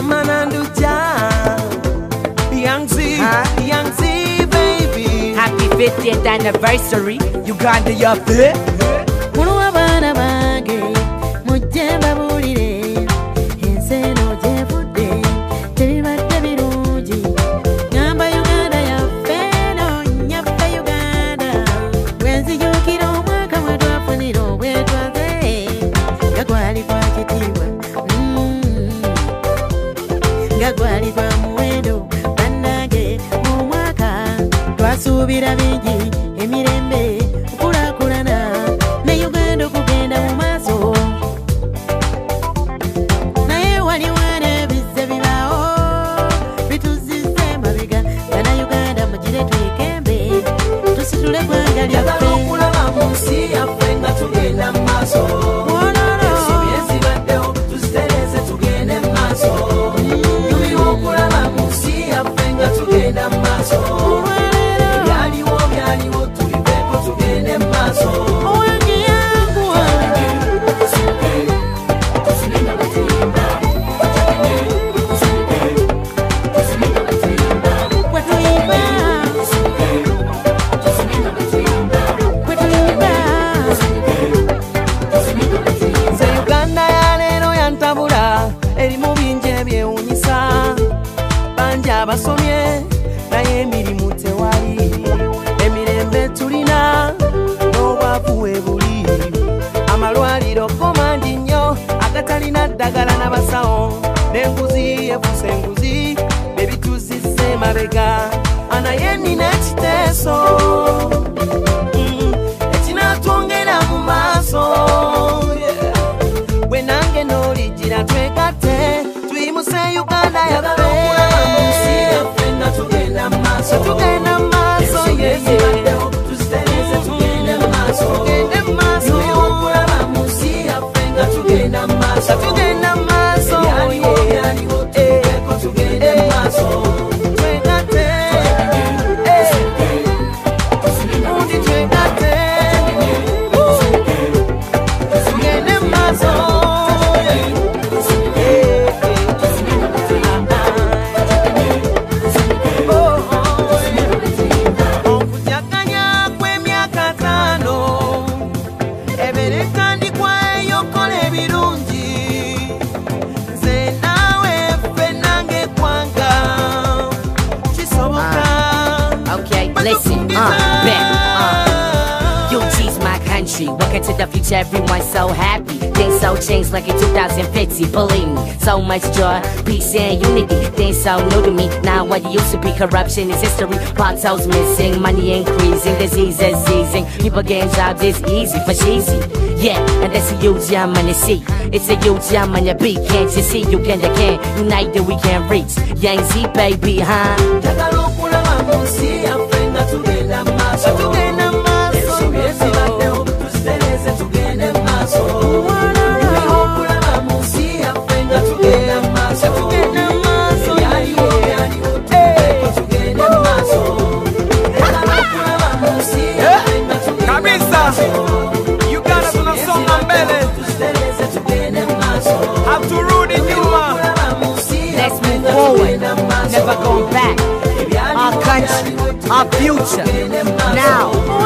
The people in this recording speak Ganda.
Amananduja, Young Z, Young Z, baby. Happy 50th anniversary, Uganda, you're fit. Mulwabana bange, mujemba bulire, enseno jevude, tebibadde birungi. Ngamba Uganda yaffeno, nyaffe Uganda. Bwenzijukira omwaka mwe twafunira obwetwaze, nga gwali gwa kitiibwa, nga gwali gwa muwendo. Bannange mu mwaka twasuubira bingi, emirembe, okulakulana, ne Uganda okugenda mu maaso. Naye waliwo n'ebizze bibaawo bituzizza emabega. Bannayuganda mugire twekembe, tusitule eggwanga lyaffe. Okulaba mu nsi yaffe nga tugenda mu maaso. Ensobi ezibaddewo tuzitereze tugende mu maaso. Nyumirwa okulaba mu nsi yaffe nga tugenda mu maaso. Byaliwo tubiveeko tugende mu maaso. Owange yanguwa, kwe tuyimba, kwe tuyimba. Nze Uganda ya leero yantabula, erimu bingi ebyewuunyisa. Bangi abasomye naye emirimu tewali. Emirembe tulina n'obwavu weebuli. Amalwaliro komangi nnyo agatalina ddagala n'abasawo. N'enguzi efuuse enguzi nebituzizza emabega. Naye nina ekiteeso ekinaatwongera mu maaso. Bwe nange n'oligira twegatte tuyimuse Uganda yaffe. Tugenda mu maaso, tugende mu maaso, tugende mu maaso. Okulaba mu nsi yaffe nga tugenda mu maaso, tugenda mu maaso. Ebyaliwo tubiveeko tugende mu maaso. Twegatte, undi twegatte, tugende mu maaso. Okujaganya kw'emyaka 5 ebeera ettandikwa ey'okukola ebirungi. Nze naawe ffe nange eggwanga kisoboka. Okay, listen, UG's my country. Welcome to the future, everyone's so happy. Things so changed like in 2050, believe me. So much joy, peace and unity. Things so new to me. Now what used to be corruption is history. Potholes missing, money increasing, diseases easing. People getting jobs is easy for cheesy. Yeah, and that's a huge I'm on the sea. It's a huge I'm on the beat. Can't you see? Uganda can unite that we can reach. Young Z, baby, huh? Njagala okulaba mu nsi yaffe nga tugenda mu maaso. Tugenda mu maaso. Ensobi ezibaddewo tuzitereze tugende mu maaso. Nyumirwa okulaba mu nsi yaffe nga tugenda mu maaso. Tugenda mu maaso. Ebyaliwo tubiveeko tugende mu maaso. Njagala okulaba mu nsi yaffe nga tugenda mu maaso. Uganda tunasonga mbele, Tuzitereze tugende mu maaso. haturudi nyuma. Let's move forward, never going back. Our country, our future, now.